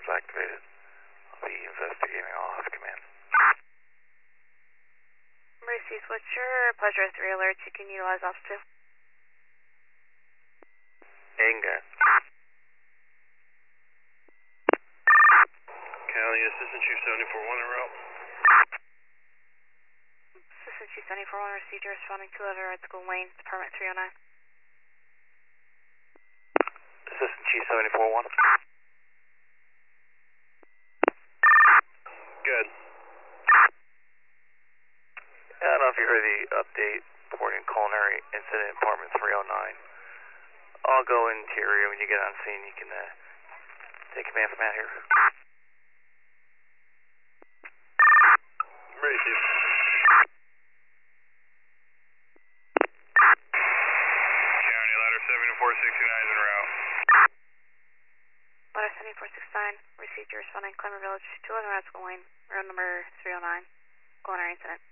alarms activated. I'll be investigating. I'll have command. Mercies, what's your Pleasure 3 alerts you can utilize off to? Anger. County Assistant Chief 74-1 en route. Assistant Chief 74-1, received your responding to letter at School Lane, Department 309. Assistant Chief 74-1. Good. I don't know if you heard the update reporting culinary incident, Department 309. I'll go into your area when you get on scene. You can take command from out here. Ready, Chief. County ladder 7469 en route. Letter 7469, received your responding Clemmer Village, 211 School Lane, road number 309, culinary incident.